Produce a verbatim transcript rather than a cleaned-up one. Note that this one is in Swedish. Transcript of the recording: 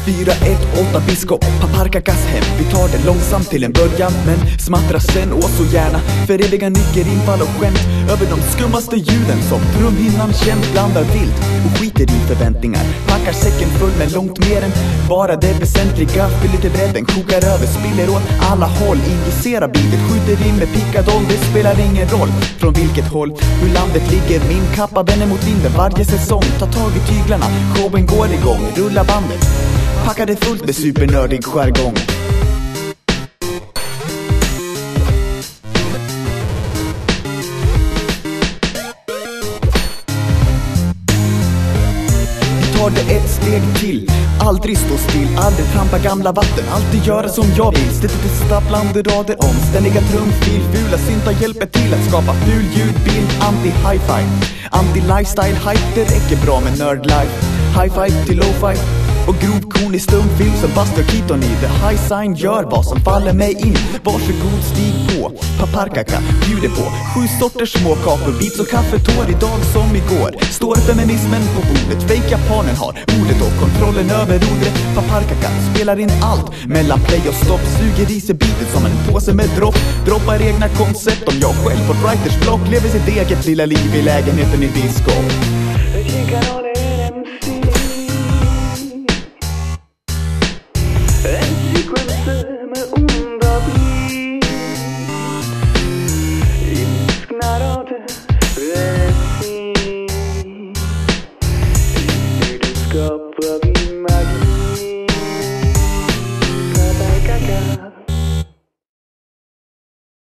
fyra ett åtta biskop, Paparkakas hem. Vi tar det långsamt till en början, men smattrar sen och så gärna för eviga nycker, infall och skämt över de skummaste ljuden som trumhinnan känt blandar vilt och skiter i förväntningar. Packar säcken full med långt mer än bara det väsentliga. Fyller till bredden, kokar över, spiller åt alla håll. Injicerar beatet, skjuter in med pickadoll. Det spelar ingen roll från vilket håll, hur landet ligger. Min kappa vänder mot vinden varje säsong. Ta tag i tyglarna, showen går igång. Rulla bandet, packa det fullt med supernördig jargong. Tar det ett steg till, aldrig stå still, aldrig trampa gamla vatten, alltid göra som jag vill. Stöter till stapplande rader, omständiga trumfil, fula syntar hjälper till att skapa ful ljudbild. Anti-hi-fi, anti-lifestyle, hype, det räcker bra med nerd-life. High-five till low-fi och grovkorn i stumfilm som Buster Keaton i The High Sign. Gör vad som faller mig in, varsågod stig på. Paparkaka bjuder på sju sorters små kakor, beats och kaffetår. Idag som igår står feminismen på bordet. Fake japanen har ordet och kontrollen över ordet. Paparkaka spelar in allt mellan play och stopp, suger i sig beatet som en påse med dropp. Droppar egna koncept om jag själv på writers block. Lever sitt eget lilla liv i lägenheten i disco.